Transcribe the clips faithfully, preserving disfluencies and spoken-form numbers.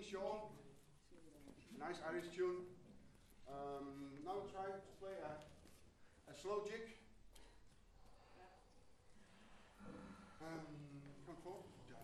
short, nice Irish tune. Um, now we'll try to play a, a slow jig. Um, come forward.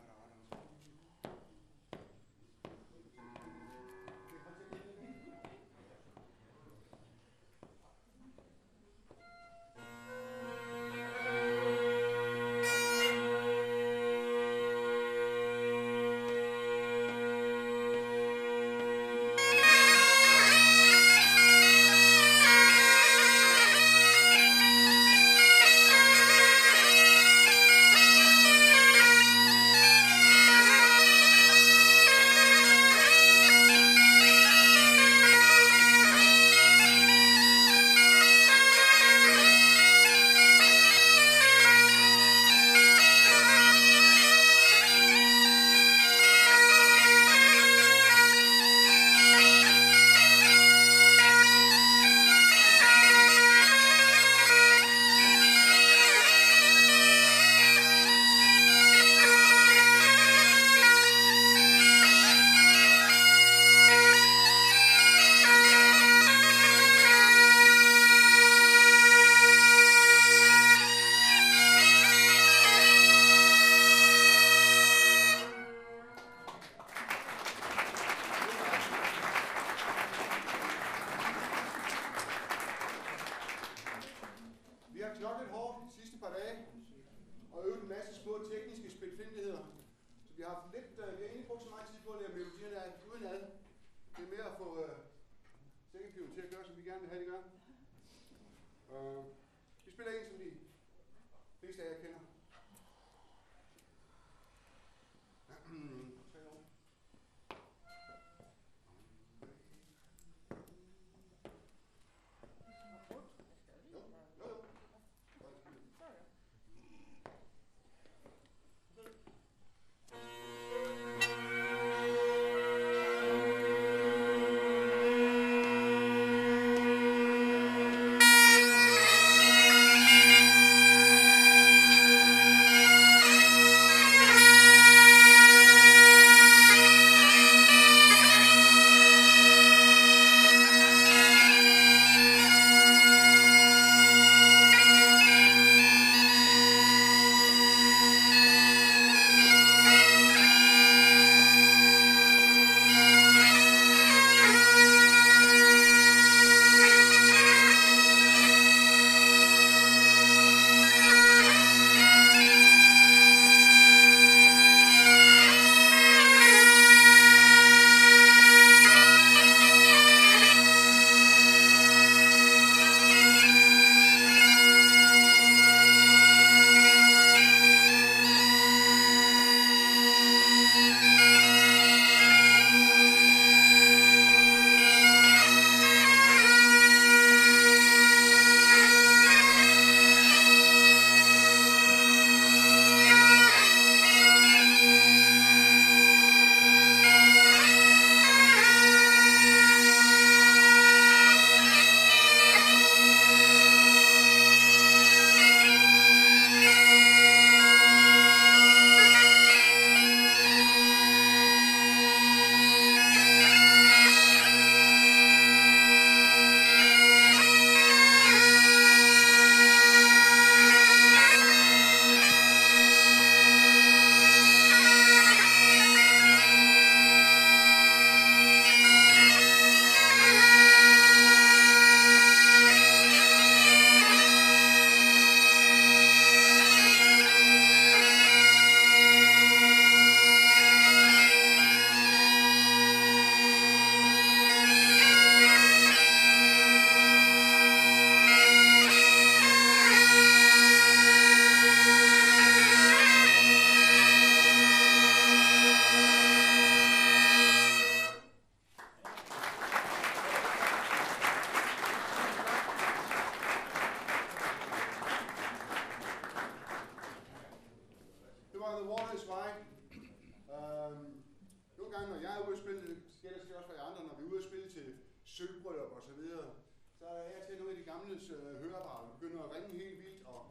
sølvbryllup og så videre, så er jeg til nogle af de gamles øh, høreapparater begynder at ringe helt vildt, og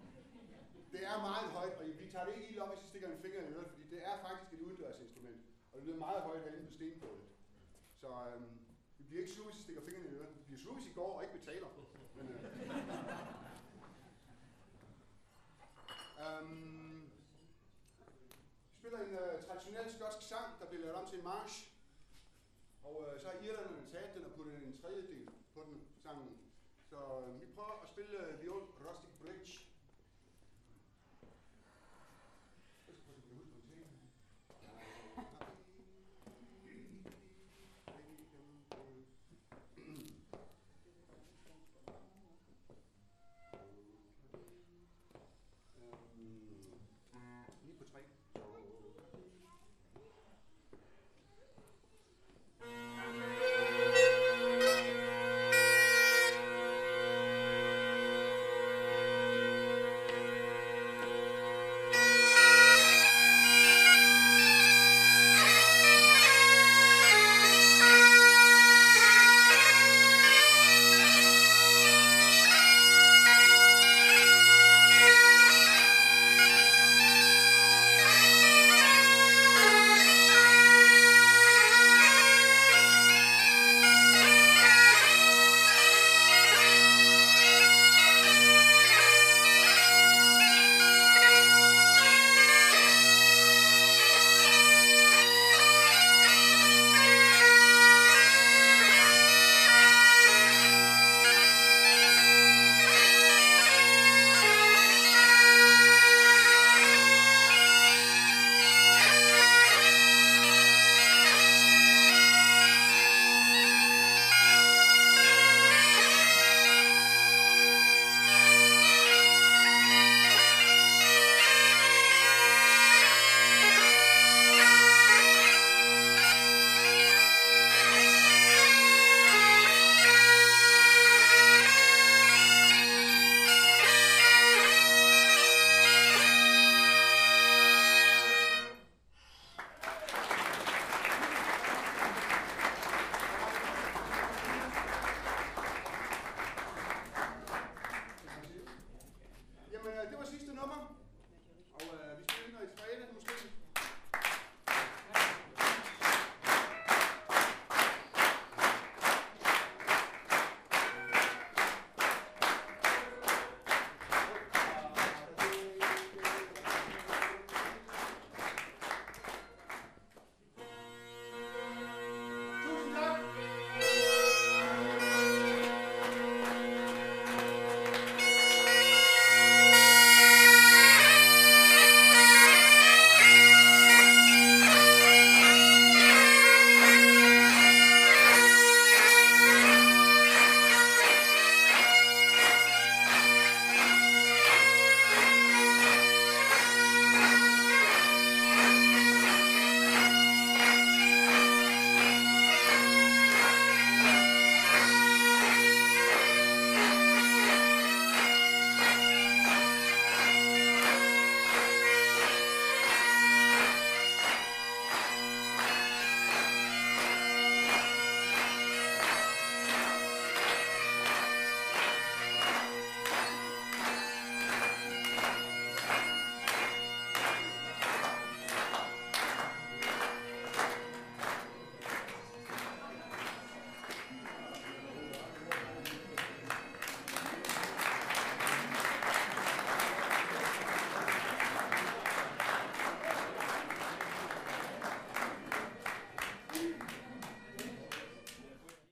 det er meget højt, og vi tager det ikke helt op, hvis I stikker en finger i øret, fordi det er faktisk et udendørsinstrument, og det lyder meget højt herinde på stenbryllet. Så øhm, vi bliver ikke sure, hvis I stikker fingrene i øret. Vi bliver sure, hvis I går og ikke betaler. Men, øh. øhm, vi spiller en øh, traditionel skotsk sang, der bliver lavet om til en march. Og øh, så har irlanderne taget den og puttet en tredjedel på den sangen. Så øh, vi prøver at spille uh, The Old Rustic Bridge.